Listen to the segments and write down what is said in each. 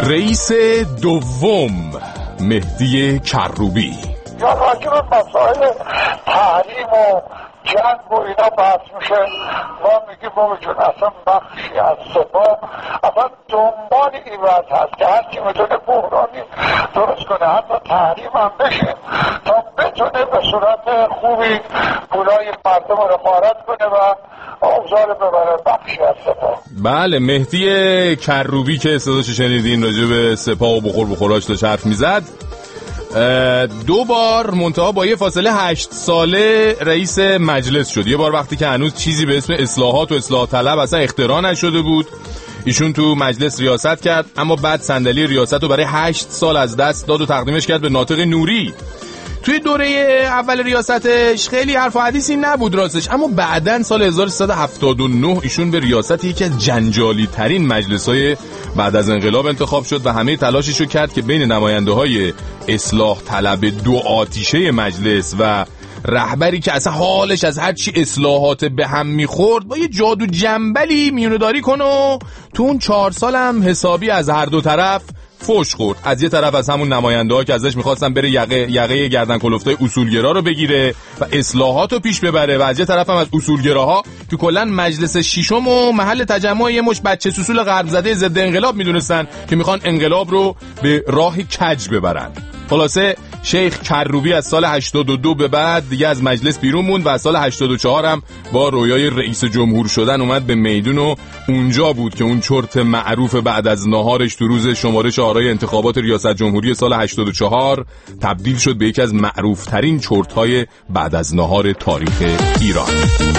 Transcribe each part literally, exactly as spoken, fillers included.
رئیس دوم مهدی کروبی. یا راجب مسائل تحریم و جنگ و اینا بحث میشه، ما میگیم بابا جون اصلا بخشی از سپاه اصلا دنبال این وضع هست که هر کی میتونه بحرانی درست کنه، حتی تحریم هم بشه تا بتونه به صورت خوبی پولای مردم رو غارت کنه و اوضاع ببره. بخشی از سپاه. بله، مهدی کروبی که صداشو شنیدین راجع به سپاه و بخور بخوراش داشت حرف میزد. دو بار منتها با یه فاصله هشت ساله رئیس مجلس شد. یه بار وقتی که هنوز چیزی به اسم اصلاحات و اصلاح طلب اصلا اختراع نشده بود، ایشون تو مجلس ریاست کرد، اما بعد صندلی ریاست رو برای هشت سال از دست داد و تقدیمش کرد به ناطق نوری. توی دوره اول ریاستش خیلی حرف و حدیثی نبود راستش، اما بعدن سال هزار و سیصد و هفتاد و نه ایشون به ریاست یکی از جنجالی ترین مجلس‌های بعد از انقلاب انتخاب شد و همه تلاششو کرد که بین نماینده‌های اصلاح طلب دو آتیشه مجلس و رهبری که اصلا حالش از هر چی اصلاحات به هم میخورد با یه جادو جنبلی میونه‌داری کنه و تو اون چهار سال هم حسابی از هر دو طرف فوش خورد. از یه طرف از همون نماینده‌ها که ازش می‌خواستن بره یقه یقه گردن کلفتای اصولگرا رو بگیره و اصلاحات رو پیش ببره، و از یه طرف هم از اصولگراها که کلاً مجلس ششم و محل تجمع یه مش بچه سوسول غرب زده ضد انقلاب میدونستن که میخوان انقلاب رو به راه کج ببرن. خلاصه شیخ کروبی از سال هشتاد و دو به بعد دیگه از مجلس بیرون موند و از سال هشتاد و چهار هم با رویای رئیس جمهور شدن اومد به میدون و اونجا بود که اون چرت معروف بعد از نهارش تو روز شمارش آرای انتخابات ریاست جمهوری سال هشتاد و چهار تبدیل شد به یکی از معروف ترین چرت‌های بعد از نهار تاریخ ایران.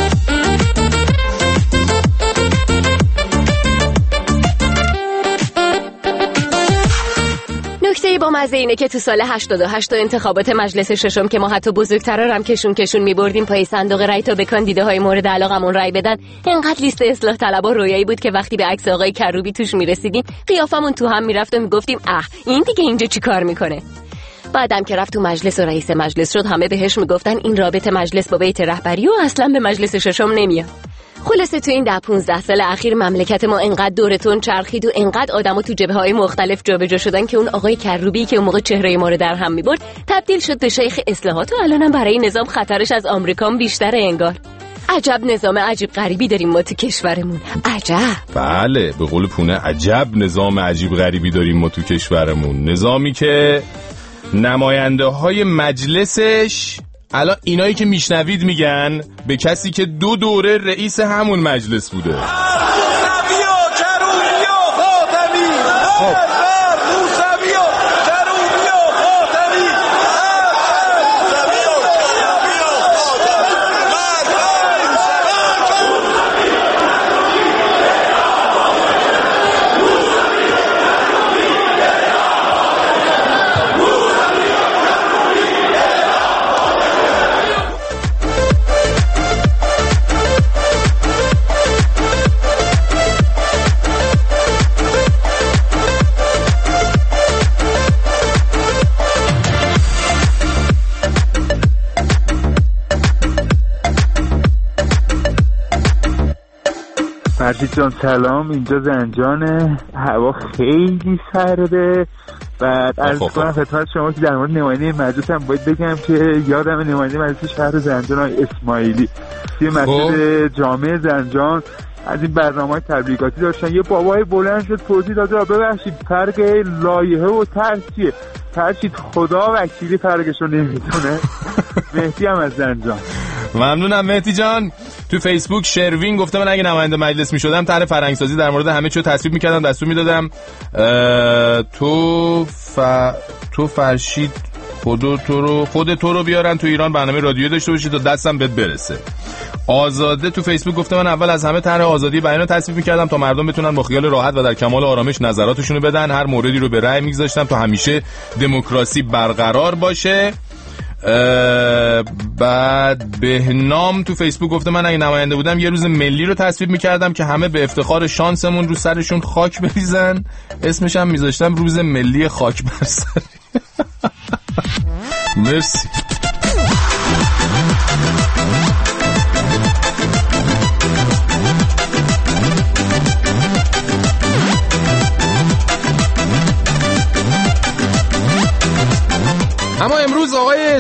نکته با مزه اینه که تو سال هشتاد و هشت انتخابات مجلس ششم که ما حتی بزرگترا هم کشون کشون می‌بردیم پای صندوق رای تا به کاندیداهای مورد علاقمون رای بدن، انقدر لیست اصلاح طلبا رویایی بود که وقتی به عکس آقای کروبی توش میرسیدیم قیافمون تو هم میرفت و میگفتیم اه این دیگه اینجا چی کار میکنه. بعدم که رفت تو مجلس و رئیس مجلس شد همه بهش میگفتن این رابطه مجلس با بیت رهبری و اصلا به مجلس ششم نمیاد. خلاصه تو این ده پونزده سال اخیر مملکت ما انقدر دورتون چرخید و انقدر آدمو تو جبهه‌های مختلف جابجا شدن که اون آقای کروبی که اون موقع چهره ما رو در هم می‌برد تبدیل شد به شیخ اصلاحات و الانم برای نظام خطرش از آمریکا بیشتره انگار. عجب نظام عجیب غریبی داریم ما تو کشورمون. عجب. بله، به قول پونه عجب نظام عجیب غریبی داریم ما تو کشورمون. نظامی که نماینده های مجلسش الان اینایی که میشنوید میگن به کسی که دو دوره رئیس همون مجلس بوده. فرشید جان سلام، اینجا زنجانه، هوا خیلی سرده. بعد عرض کنم خدمت شما که در مورد نماینده مجلس هم باید بگم که یادم نماینده مجلس شهر زنجان های اسماعیلی توی مسجد جامع زنجان از این برنامه‌های تبلیغاتی داشتن. یه بابای بلند شد پرسید آقا ببخشید فرق لایحه و طرح چیه؟ فرشید خدا وکیلی فرقشو نمیدونه. مهدی هم از زنجان. ممنونم مهدی جان. تو فیسبوک شروین گفته من اگه نماینده مجلس میشدم طرح فرهنگسازی در مورد همه چیو تصویب میکردم، دستور میدادم تو ف... تو فرشید خودو تو رو خود تو رو بیارن تو ایران برنامه رادیو داشته باشی تا دستم بهت برسه. آزاده تو فیسبوک گفته من اول از همه طرح آزادی بیان رو تصویب میکردم تا مردم بتونن با خیال راحت و در کمال آرامش نظراتشون رو بدن، هر موردی رو به رأی میگذاشتم تا همیشه دموکراسی برقرار باشه. بعد بهنام تو فیسبوک گفته من اگه نماینده بودم یه روز ملی رو تصویب میکردم که همه به افتخار شانسمون رو سرشون خاک بریزن، اسمش هم میذاشتم روز ملی خاک برسری. مرسی.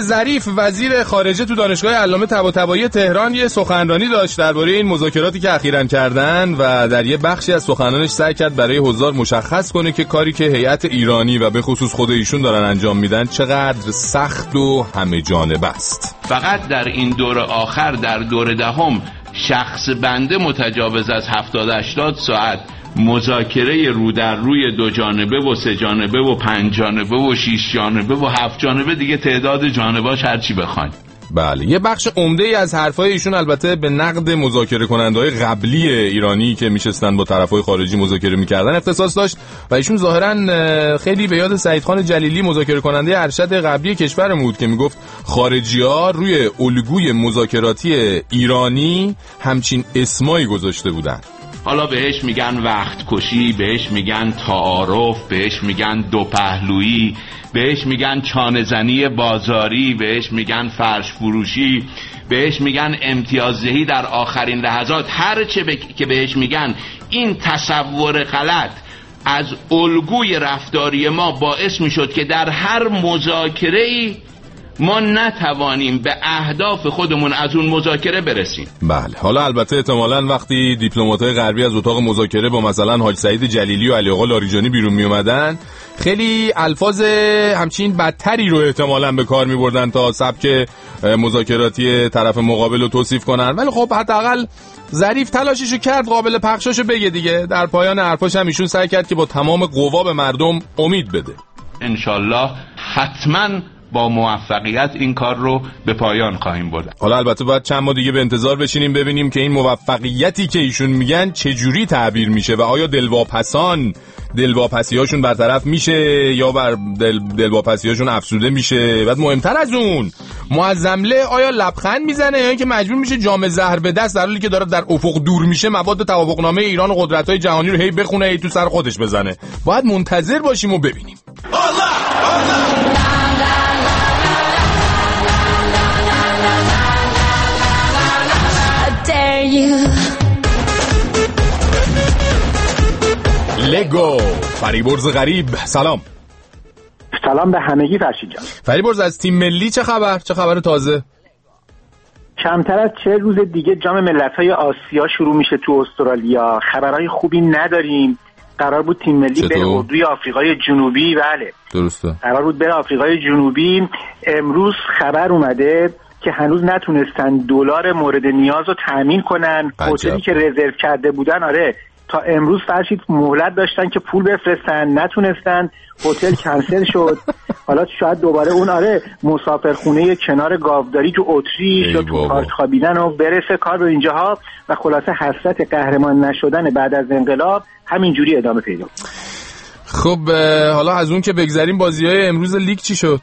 ظریف وزیر خارجه تو دانشگاه علامه طباطبایی تهران یه سخنرانی داشت درباره این مذاکراتی که اخیراً کردن و در یه بخشی از سخنانش سعی کرد برای حضار مشخص کنه که کاری که هیئت ایرانی و به خصوص خود ایشون دارن انجام میدن چقدر سخت و همه جانبه است. فقط در این دور آخر در دور دهم شخص بنده متجاوز از هفتاد هشتاد ساعت مذاکره رو در روی دو جانبه و سه جانبه و پنج جانبه و شش جانبه و هفت جانبه، دیگه تعداد جانباش هرچی بخواین. بله، یه بخش عمده ای از حرفای ایشون البته به نقد مذاکره کننده‌های قبلی ایرانی که میشستن با طرفای خارجی مذاکره میکردن اختصاص داشت و ایشون ظاهرا خیلی به یاد سعیدخان جلیلی مذاکره کننده ارشد قبلی کشورمون بود که میگفت خارجی‌ها روی الگوی مذاکراتی ایرانی همچین اسمایی گذاشته بودن. حالا بهش میگن وقت کشی، بهش میگن تعارف، بهش میگن دو پهلویی، بهش میگن چانه‌زنی بازاری، بهش میگن فرش فروشی، بهش میگن امتیازدهی در آخرین لحظات. هر چه ب... که بهش میگن، این تصور غلط از الگوی رفتاری ما باعث میشد که در هر مذاکره‌ای ما نتوانیم به اهداف خودمون از اون مذاکره برسیم. بله، حالا البته احتمالاً وقتی دیپلمات‌های غربی از اتاق مذاکره با مثلا حاج سعید جلیلی و علی آقا لاریجانی بیرون می اومدن، خیلی الفاظ همچین بدتری رو احتمالاً به کار می‌بردن تا سبک مذاکراتی طرف مقابل رو توصیف کنن. ولی خب حداقل ظریف تلاششو کرد قابل پخشاشو بگه دیگه. در پایان حرفاش هم ایشون سعی کرد که با تمام قوا به مردم امید بده. انشالله حتماً با موفقیت این کار رو به پایان خواهیم برد. حالا البته باید چند ماه دیگه به انتظار بشینیم ببینیم که این موفقیتی که ایشون میگن چجوری تعبیر میشه و آیا دلواپسان دلواپسی‌هاشون برطرف میشه یا بر دل دلواپسی‌هاشون افسوده میشه. بعد مهمتر از اون، معظمله آیا لبخند میزنه یا اینکه مجبور میشه جام زهر به دست در حالی که داره در افق دور میشه مواد توافقنامه ایران و قدرت‌های جهانی رو هی بخونه هی تو سر خودش بزنه. باید منتظر باشیم و ببینیم. الله الله لگو فریبرز غریب. سلام. سلام به همگی فرشید جان. فریبرز از تیم ملی چه خبر؟ چه خبر تازه؟ کمتر از چه روز دیگه جام ملت‌های آسیا شروع میشه تو استرالیا. خبرهای خوبی نداریم. قرار بود تیم ملی به اردوی آفریقای جنوبی، بله درسته، قرار بود به آفریقای جنوبی. امروز خبر اومده که هنوز نتونستن دلار مورد نیاز رو تامین کنن. هتلی که رزرو کرده بودن آره تا امروز فرشید مهلت داشتن که پول بفرستن، نتونستن، هتل کنسل شد. حالا شاید دوباره اون آره مسافرخونه کنار گاوداری تو اتریش یا تو پارک خوابیدن و برسه کار به اینجاها و خلاصه حسرت قهرمان نشدن بعد از انقلاب همینجوری ادامه پیدا. خب حالا از اون که بگذریم، بازی‌های امروز لیگ چی شد؟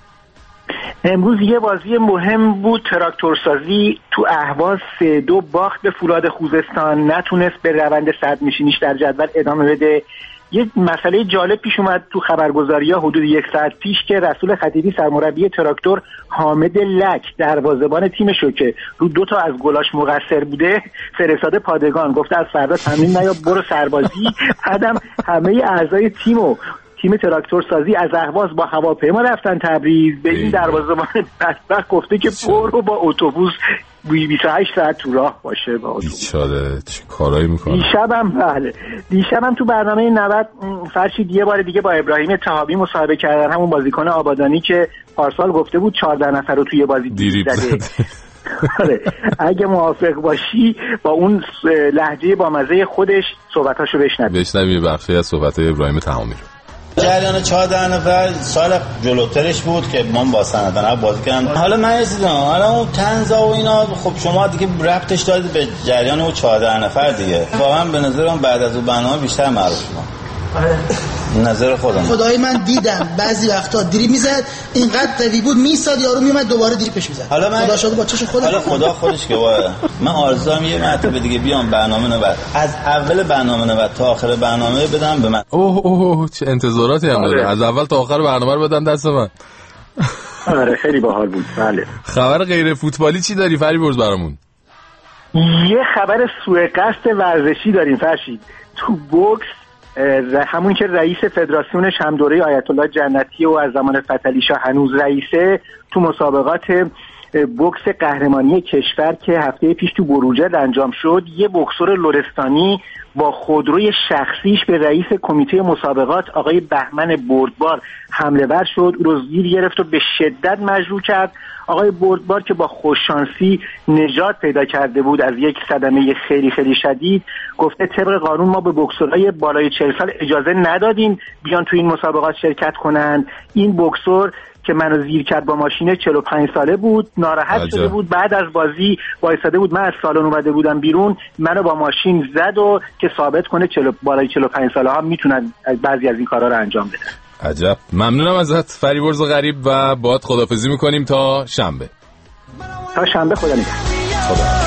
امروز یه بازی مهم بود، تراکتورسازی تو اهواز سه دو باخت به فولاد خوزستان، نتونست به روند صدرنشینیش در جدول ادامه بده. یه مسئله جالب پیش اومد تو خبرگزاری‌ها حدود یک ساعت پیش که رسول خطیبی سرمربی تراکتور حامد لک دروازه‌بان تیمشو که رو دو تا از گلاش مقصر بوده فرستاده پادگان، گفته از فردا تمرین نیا برو سربازی. بعدم همه اعضای تیمو تیم تراکتور سازی از اهواز با هواپیما رفتن تبریز. به این دروازه‌بان بدبخت گفته که برو با اتوبوس بیست و هشت ساعت تو راه باشه با اتوبوس. بیچاره چه کارایی میکنه. دیشبم بله دیشبم تو برنامه نود فرشید یه بار دیگه با ابراهیم تهابی مصاحبه کردن، همون بازیکن آبادانی که پارسال گفته بود چهارده نفر رو توی بازی دیریب زده. آره اگه موافق باشی با اون لهجه با مزه خودش صحبتاشو بشنویم. بشنویم بخشی از صحبت‌های ابراهیم تهامی رو. جریان چهارده نفر سال جلوترش بود که من با سندن بازی کردم. حالا من رسیدم حالا اون طنزا و اینا، خب شما دیگه ربطش دادید به جریان اون چهارده نفر دیگه. واقعا به نظرم بعد از اون برنامه بیشتر معروف شدم. آره نظر خودم. خدای من دیدم بعضی وقتا دریبل میزد اینقدر قوی بود میساد یارو میومد دوباره دریبلش میزد. حالا من خدا شده با چش خودم. حالا خدا خودش که وای من آرزو دارم یه مرتبه دیگه بیام برنامه نود از اول برنامه نود تا آخر برنامه بدم به من. اوه اوه چه انتظاراتی هم داره. از اول تا آخر برنامه رو بدن دست من. آره خیلی باحال بود. بله خبر غیر فوتبالی چی داری فریبرز برامون؟ یه خبر سوء قصد ورزشی داریم فرشید. تو بوکس همون که رئیس فدراسیونش هم دوره آیت الله جنتی و از زمان فتحعلی شاه هنوز رئیسه، تو مسابقات بوکس قهرمانی کشور که هفته پیش تو بروجرد انجام شد، یه بوکسور لرستانی با خودروی شخصیش به رئیس کمیته مسابقات آقای بهمن بردبار حمله ور شد، رو زیر گرفت و به شدت مجروح کرد. آقای بردبار که با خوششانسی نجات پیدا کرده بود از یک صدمه خیلی خیلی شدید، گفته طبق قانون ما به بوکسورهای بالای چهل سال اجازه ندادیم بیان تو این مسابقات شرکت کنند. این بوکسور که منو زیر کرد با ماشین چهل و پنج ساله بود، ناراحت عجب. شده بود، بعد از بازی وایساده بود، من از سالن اومده بودم بیرون، منو با ماشین زد و که ثابت کنه چهل بالای چهل و پنج ساله ها میتونن بعضی از این کارا رو انجام بدن. عجب. ممنونم ازت فریبرز غریب و باهات خداحافظی میکنیم تا شنبه. تا شنبه خدا نگهدار. خدا.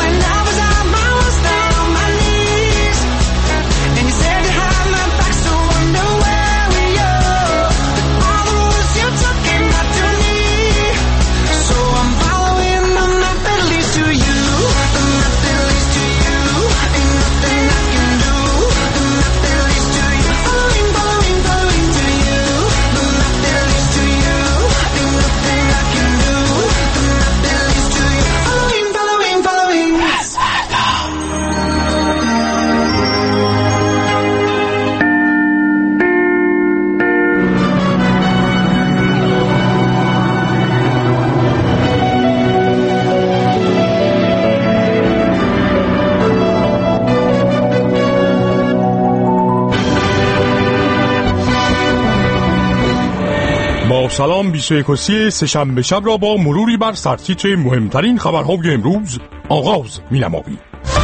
سلام بیست و یکم سه‌شنبه شب را با مروری بر سرتیتر مهمترین خبرهای امروز آغاز می‌نماییم.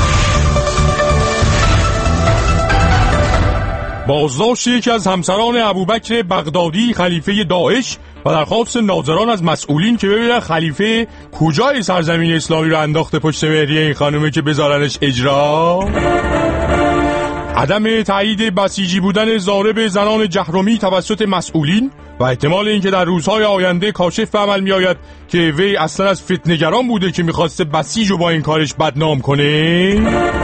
بازداشت یکی از همسران ابوبکر بغدادی خلیفه داعش و درخواست ناظران از مسئولین که ببینن خلیفه کجای سرزمین اسلامی رو انداخته پشت مهریه این خانومه که بذارنش اجرا. عدم تایید بسیجی بودن ضارب زنان جهرمی توسط مسئولین و احتمال اینکه در روزهای آینده کاشف به عمل می آید که وی اصلا از فتنه‌گران بوده که میخواسته بسیج رو با این کارش بدنام کنه.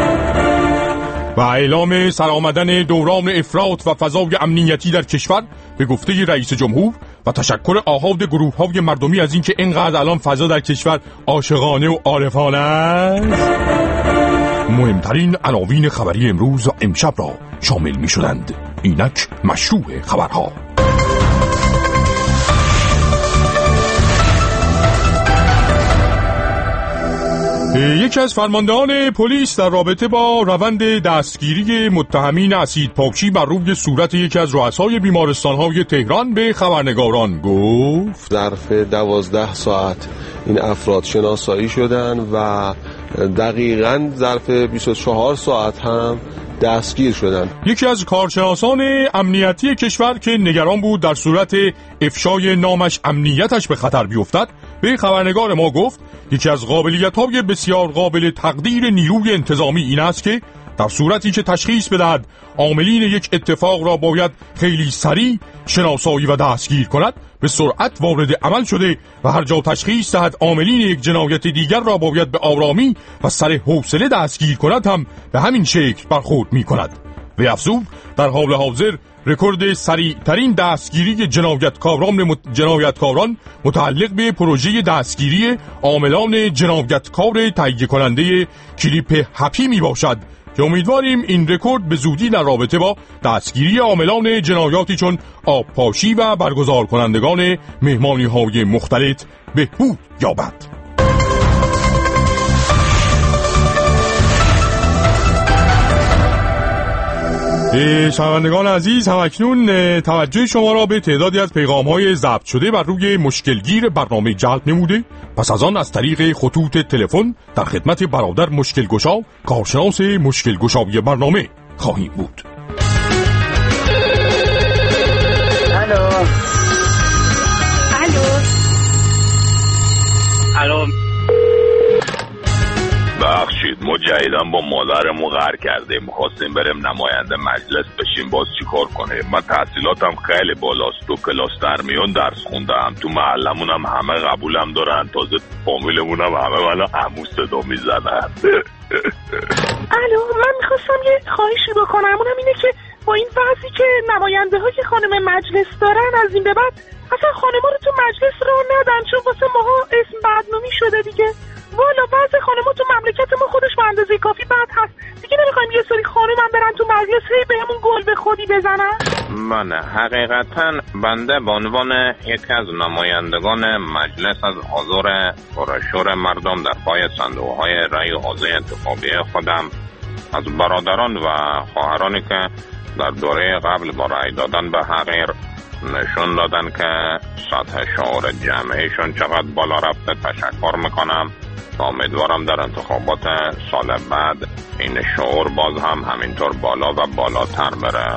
و اعلام سرآمدن دوران افراط و فضای امنیتی در کشور به گفته رئیس جمهور و تشکر آحاد گروه‌های مردمی از اینکه اینقدر الان فضا در کشور عاشقانه و عارفانه است. مهمترین عناوین خبری امروز و امشب را شامل می شدند. اینک مشروع خبرها. یکی از فرماندهان پلیس در رابطه با روند دستگیری متهمین اسید پاکی بر روی صورت یکی از رؤسای بیمارستان‌های تهران به خبرنگاران گفت ظرف دوازده ساعت این افراد شناسایی شدن و دقیقاً ظرف بیست و چهار ساعت هم دستگیر شدن. یکی از کارشناسان امنیتی کشور که نگران بود در صورت افشای نامش امنیتش به خطر بیفتد به خبرنگار ما گفت یکی از قابلیت‌های بسیار قابل تقدیر نیروی انتظامی این است که در صورتی که تشخیص بدهد عاملین یک اتفاق را باید خیلی سریع شناسایی و دستگیر کند، به سرعت وارد عمل شده و هر جا تشخیص دهد عاملین یک جنایت دیگر را باید به آرامی و سر حوصله دستگیر کند هم به همین شکل برخورد می کند. و افزود در حال حاضر رکورد سریع ترین دستگیری جنایتکاران مت... جنایتکاران متعلق به پروژه دستگیری عاملان جنایتکار تهیه کننده کلیپ هپی می باشد که امیدواریم این رکورد به زودی در رابطه با دستگیری عاملان جنایاتی چون آبپاشی و برگزار کنندگان مهمانی های مختلط بهبود یابد. شنوندگان عزیز، همکنون توجه شما را به تعدادی از پیغام‌های ضبط شده بر روی مشکلگیر برنامه جلب نموده. پس از آن از طریق خطوط تلفن در خدمت برادر مشکلگشا، کارشناس مشکلگشایی برنامه خواهیم بود. الو الو الو بخشید ما جدیدن با مادرمو قهر کردیم، میخواستیم بریم نماینده مجلس بشیم، باز چیکار کنیم؟ من تحصیلاتم خیلی بالاست، تو کلاس درمیان درس خوندم، تو محلمونم همه قبولم دارن، تازه فامیلمونم همه منو عمو صدا میزنن. الو من میخواستم یه خواهشی بکنم، اونم اینه که با این وضعی که نماینده های خانم مجلس دارن از این به بعد اصلا خانما رو تو مجلس رو ندن، چون واسه ماها اسم بدنامی شده دیگه. والا بعضی خانما تو مملکت ما خودش به اندازه کافی بد هست دیگه، نمیخوایم یه سری خانم هم برن تو مجلس هی بهمون گل به خودی بزنن. من حقیقتا بنده به عنوان یکی از نمایندگان مجلس از حضور پرشور مردم در پای صندوق‌های رأی حوزه انتخابی خودم از برادران و خواهرانی که در دوره قبل با رأی دادن به حقیر نشون دادن که سطح شعور جمعیشون چقدر بالا رفته تشکر میکنم. امیدوارم در انتخابات سال بعد این شعور باز هم همینطور بالا و بالاتر بره.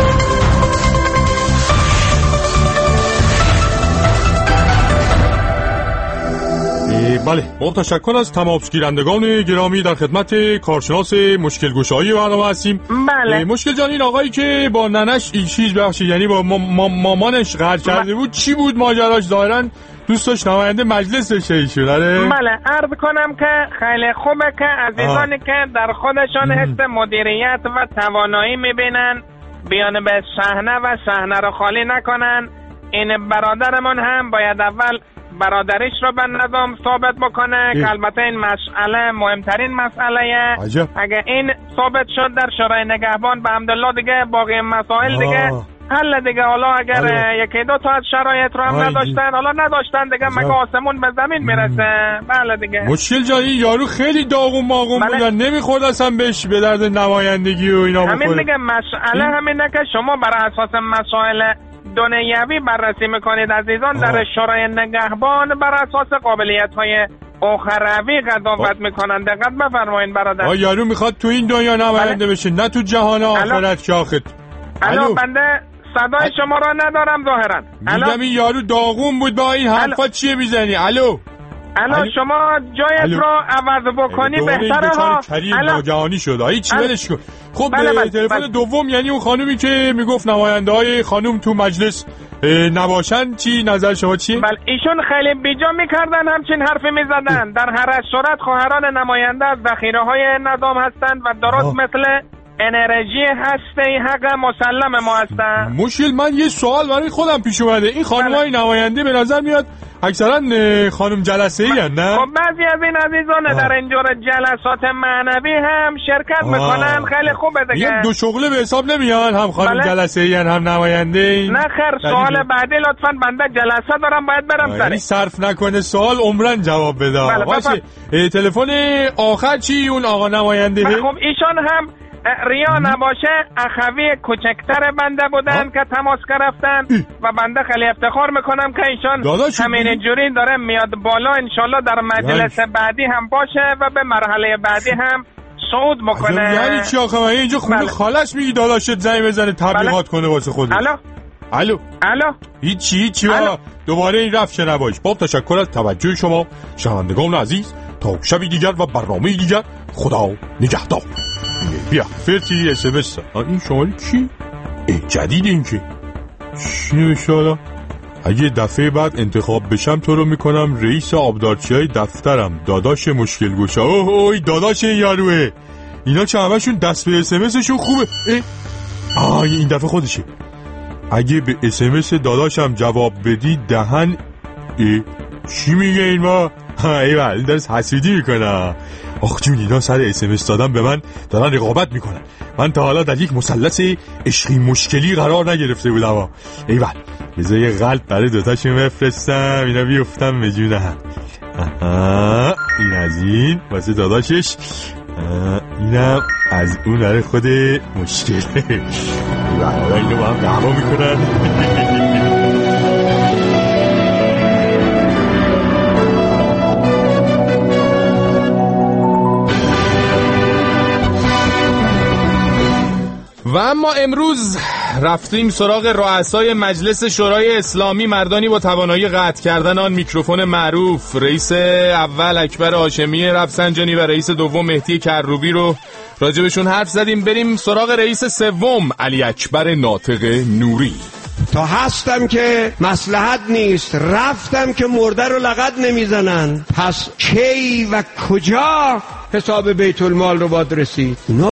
بله، با تشکر از تماسگیرندگان گرامی در خدمت کارشناس مشکل گشایی برنامه هستیم. بله. مشکل جان این آقایی که با ننش این چیز بخشید، یعنی با ما ما مامانش قرض کرده بود، چی بود ماجراش؟ ظاهراً دوست داشت نماینده مجلس بشه ایشون. بله، عرض کنم که خیلی خوبه که عزیزانی که در خودشان حس مدیریت و توانایی میبینن بیان به صحنه و صحنه رو خالی نکنن. این برادرمون هم باید اول برادریش رو به نظام ثابت بکنه که البته این مسئله مهمترین مسئله. اگه این ثابت شد در شورای نگهبان به حمدالله دیگه باقی مسائل آه. دیگه حل دیگه. حالا اگر آه. یکی دو تا از شرایط رو هم آه. نداشتن حالا نداشتن دیگه مگه آسمون به زمین میرسه. بله دیگه. مشکل جایی یارو خیلی داغون ماغون بله. بودن، نمیخورد اصلا بهش به درد نمایندگی و اینا بخوره. همین دیگه مسئله همینه که شما بر اساس مسائل دنیوی بررسی میکنید عزیزان. آه. در شورای نگهبان بر اساس قابلیت های اخروی قضاوت میکنن. دقت بفرمایید برادر. آ یارو میخواد تو این دنیا نماینده بشه نه تو جهان آخرت که آخت. الو بنده صدای شما را ندارم ظاهرا. میگم این یارو داغون بود با این حرفا چیه میزنی؟ الو الو شما جایت رو عوض بکنی بهتره ها. کریم ناگهانی شد. ای چی ولش کن. خب تلفن دوم یعنی اون خانومی که میگفت نماینده های خانوم تو مجلس نباشن، چی نظر شما چیه؟ بله ایشون خیلی بیجا میکردن همچین حرفی میزدن. در هر صورت خواهران نماینده از ذخیره های نظام هستند و درست آه. مثل انرژی هسته حق مسلم ما هستن. مشکل من یه سوال برای خودم پیش اومده. این خانمای نماینده به نظر میاد اکثرا خانم جلسه ای هن نه؟ خب بعضی از این عزیزان آه. در اینجور جلسات معنوی هم شرکت آه. میکنن. خیلی خوبه دیگه. دو شغله به حساب نمیان، هم خانم بله. جلسه ای هن هم نماینده ای. نه خیر سوال بعدی لطفا بنده جلسه دارم باید برم سری. صرف نکنه سوال عمرن جواب بده. بله باشه تلفن آخر چی اون آقا نماینده؟ خب ایشان هم ریا نباشه اخوی کوچکتر بنده بودن که تماس گرفتن و بنده خیلی افتخار میکنم که ایشان همین جوری داره میاد بالا. انشالله در مجلس بعدی هم باشه و به مرحله بعدی هم صعود بکنه. یعنی چی آخه من اینجا خونه بله. خالص میگی داداشت زنگ بزنه تبلیغات بله. کنه واسه خودش. الو الو الو هیچی هیچی دوباره این رفت نباش. خب تشکر از توجه شما شنوندگان عزیز. تا شبی دیگر و برنامه دیگر خدا نگهدار. بیا فرتی اس ام اس. این شماره چی؟ جدید این که چی نمیشه حالا؟ اگه دفعه بعد انتخاب بشم تو رو میکنم رئیس آبدارچی های دفترم. داداش مشکل گوشه. اوه اوه داداش این یاروه. اینا چه همشون دست به اس ام اس شون خوبه. آه این دفعه خودشه. اگه به اس ام اس داداشم جواب بدی دهن ای چی میگه این ما؟ ای بله درست حسودی میکنه. آخ جون اینا سر اس ام اس دادن به من دارن رقابت میکنن. من تا حالا در یک مثلث عشقی مشکلی قرار نگرفته بودم. ای بله بذار یه قلب برای دوتاشون بفرستم اینا بیفتم به جون هم. این از این واسه داداشش، اینم از اون برای خود مشکل. ای بله اینو با هم دعوا میکنن. و اما امروز رفتیم سراغ رؤسای مجلس شورای اسلامی، مردانی با توانایی قطع کردن آن میکروفون معروف. رئیس اول اکبر هاشمی رفسنجانی و رئیس دوم مهدی کروبی رو راجبشون حرف زدیم. بریم سراغ رئیس سوم علی اکبر ناطق نوری. تا هستم که مصلحت نیست، رفتم که مرده رو لغت نمیزنن، پس کی و کجا حساب بیت المال رو باید رسید؟